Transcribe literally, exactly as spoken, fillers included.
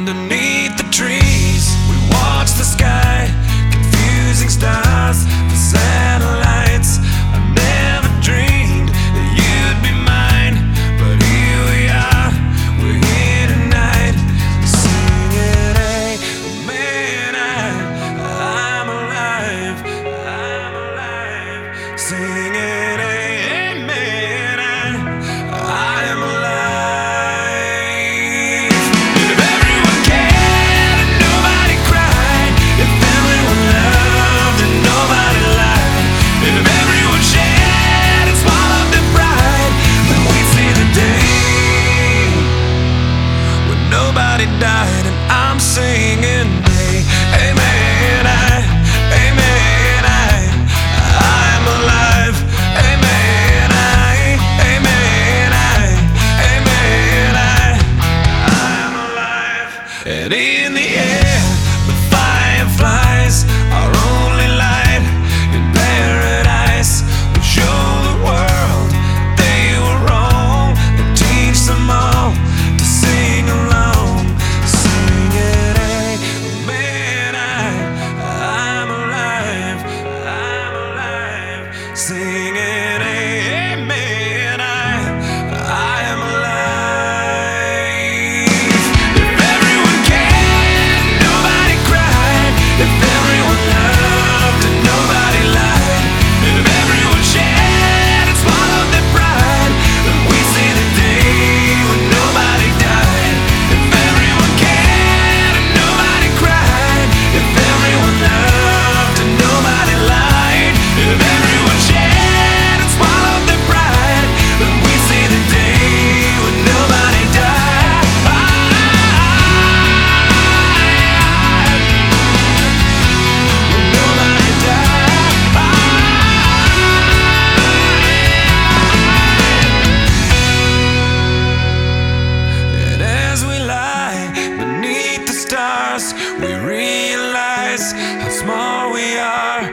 underneath the trees. We watch the sky, confusing stars for satellites. I never dreamed that you'd be mine, but here we are, we're here tonight, singing, hey, man, I, I'm alive, I'm alive, singing, hey, man, I, I am alive. Nobody died and I'm singing, hey, amen, I, amen, I, I'm alive, amen, I, amen, I, amen, I, I'm alive. And in the air, the fireflies, our only light in paradise, will show the world they were wrong and teach them all to sing along. Singing, amen, I, I am alive. If everyone cared, nobody cried. If everyone loved and nobody lied. If everyone shared and swallowed their pride, then we'd see the day when nobody died. If everyone cared and nobody cried. If everyone loved and nobody lied. If everyone shared and swallowed their pride, then we see the day when nobody died. When nobody died. And as we lie beneath the stars, we realize how small we are.